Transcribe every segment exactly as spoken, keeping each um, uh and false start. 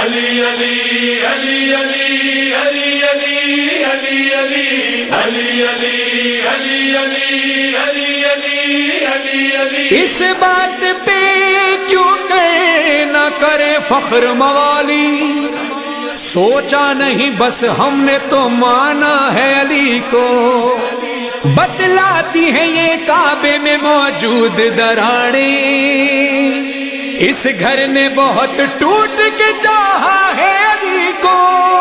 علی علی علی علی علی علی علی علی علی علی علی علی علی علی علی علی اس بات پہ کیوں کہ نہ کرے فخر موالی، سوچا نہیں بس ہم نے تو مانا ہے علی کو، بتلاتی ہیں یہ کعبے میں موجود دراڑیں، اس گھر نے بہت ٹوٹ کے چاہا ہے علی کو،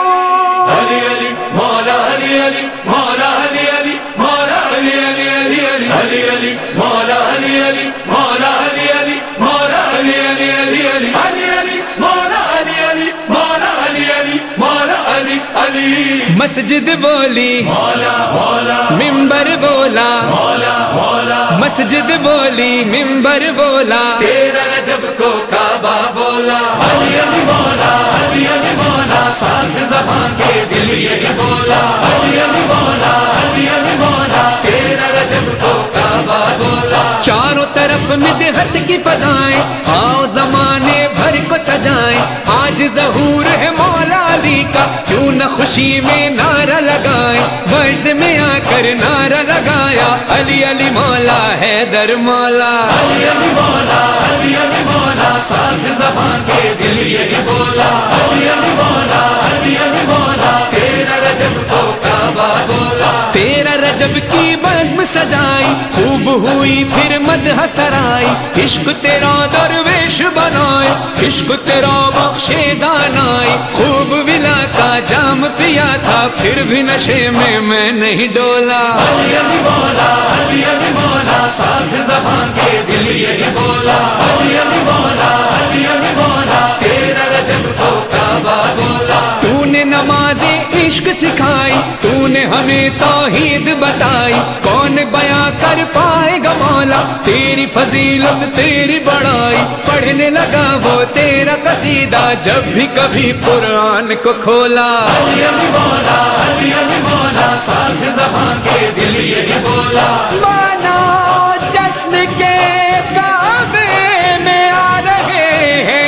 علی علی مولا علی علی مولا علی علی مولا علی علی علی علی علی علی مولا علی علی مولا علی علی مولا علی علی علی علی علی علی مولا علی علی مولا علی علی مولا علی علی مسجد بولی مولا مولا منبر بولا، مولا مولا مسجد بولی منبر بولا، تیرا رجب کو کعبہ بولا، علی علی مولا علی علی مولا ساتھ زبان کے دل یہی بولا، علی علی مولا علی علی مولا تیرا رجب کو کعبہ بولا، چاروں طرف مدحت کی فضائیں، آؤ زمانے بھر کو سجائیں، آج ظہور ہے مولا علی کا، کیوں نہ خوشی میں نعرہ لگائیں، وجد میں آ کر نعرہ لگایا، علی علی مولا حیدر مولا، علی علی مولا علی علی مولا ساتھ زبان کے دل یہی بولا، علی علی مولا علی علی مولا تیرا رجب کو کعبہ بولا، تیرا رجب کی بزم سجائی، خوب ہوئی پھر مدح سرائی، عشق تیرا درویش بنائے، عشق تیرا بخشے دانائی، خوب ولا کا جام پیا تھا پھر بھی نشے میں میں نہیں ڈولا، علی علی مولا علی علی مولا ساتھ زبان کے دل یہی بولا، علی علی مولا علی علی مولا تیرا رجب کو کعبہ بولا، تو نے نماز عشق سکھائی، تو نے ہمیں توحید بتائی، کون بیاں کر پائے گا مولا تیری فضیلت تیری بڑائی، پڑھنے لگا وہ تیرا قصیدہ جب بھی کبھی قرآن کو کھولا، علی علی مولا علی علی مولا ساتھ زبان کے دل یہی بولا، مانا جشن کے کعبے میں آ رہے ہیں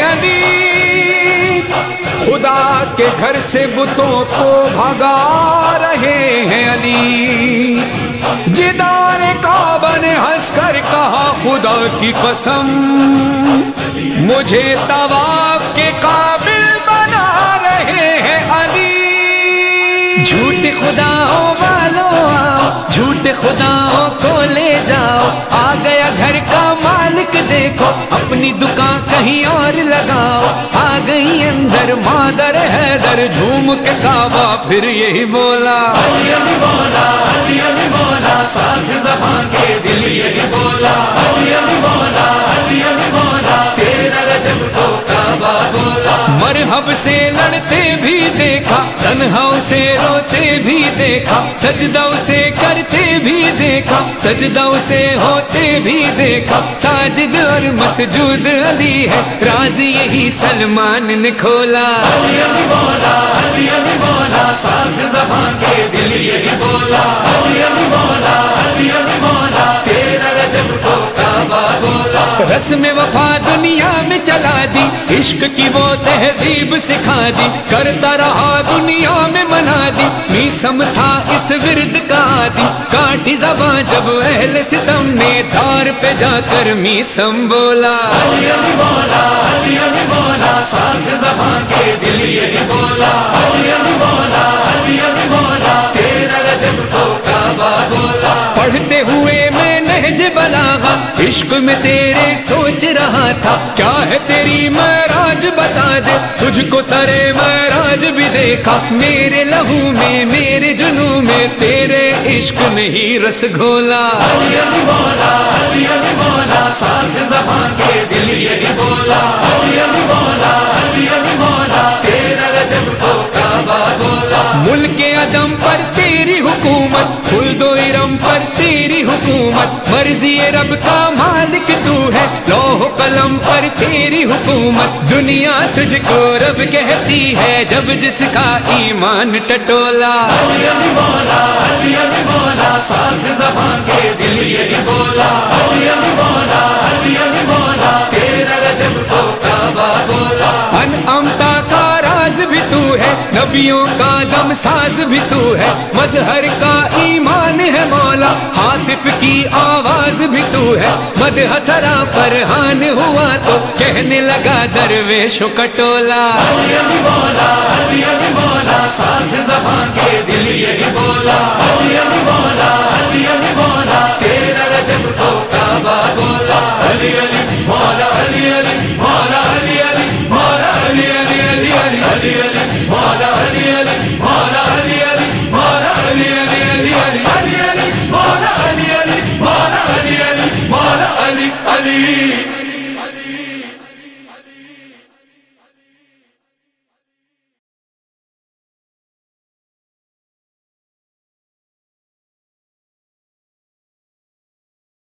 علی، خدا کے گھر سے بتوں کو بھگا رہے ہیں علی، جدار کعبہ نے ہنس کر کہا خدا کی قسم مجھے طواف کے قابل بنا رہے ہیں علی، جھوٹے خداؤں والوں آؤ، جھوٹے خداؤں کو لے جاؤ، آ گیا گھر کا مالک دیکھو، اپنی دکان کہیں اور لگاؤ، آ گئی اندر مادر حیدر جھوم کے کعبہ پھر یہی بولا، علی علی مولا علی علی مولا ساتھ زبان کے دل یہی بولا، علی علی مولا علی علی مولا تیرا رجب کو کعبہ بولا، مرحب سے لڑتے بھی دیکھا، تنہا سے روتے بھی دیکھا، سجدہ سے کرتے بھی دیکھا، سجدہ سے ہوتے بھی دیکھا، ساجد اور مسجود علی ہے، راز یہی سلمان نے کھولا، علی علی مولا علی علی مولا ساتھ زبان کے دل یہی بولا، علی علی مولا علی علی مولا تیرا رجب کو کعبہ بولا، رسم وفا دنیا میں چلا دی، عشق کی وہ تہذیب سکھا دی، کرتا رہا دنیا میں منا دی، میسم تھا اس ورد کا عادی، کاٹی زباں جب اہل ستم نے دار پہ جا کر میسم بولا، علی علی مولا علی علی مولا ساتھ زبان کے دل یہی بولا، علی علی مولا علی علی مولا تیرا رجب کو کعبہ بولا، پڑھتے ہوئے میں نہج بلاغا، عشق میں تیرے سوچ رہا تھا، کیا ہے تیری معراج بتا دے، تجھ کو سرے معراج بھی دیکھا، میرے لہو میں میرے جنوں میں تیرے عشق نے ہی رس گھولا، علی علی مولا علی علی مولا ساتھ زبان کے دل یہی بولا، علی علی مولا علی علی مولا تیرا رجب کو کعبہ بولا، ملک عدم پر تیری حکومت، خلد و ارم پر تیری حکومت، مرضی رب کا مالک تو ہے، لوح قلم پر تیری حکومت، دنیا تجھ کو رب کہتی ہے جب جس کا ایمان ٹٹولا، علی علی مولا علی علی مولا ساتھ زبان کے دل یہی بولا، علی علی مولا علی علی مولا تیرا رجب کو کعبہ بولا، ان امتا کا نبیوں کا دم ساز بھی تو ہے، مظہر کا ایمان ہے مولا، ہاتف کی آواز بھی تو ہے، مدح سرا فرحان ہوا تو کہنے لگا درویشوں کا ٹولا، علی علی مولا علی علی مولا، ساتھ زبان کے دل یہی بولا، علی علی مولا علی علی مولا، تیرا رجب تو کعبہ بولا، علی علی مولا علی علی مولا علی علی مولا علی علی علی علی علی علی مولا علی علی مولا علی علی مولا علی علی علی علی علی علی مولا علی علی مولا علی علی مولا علی علی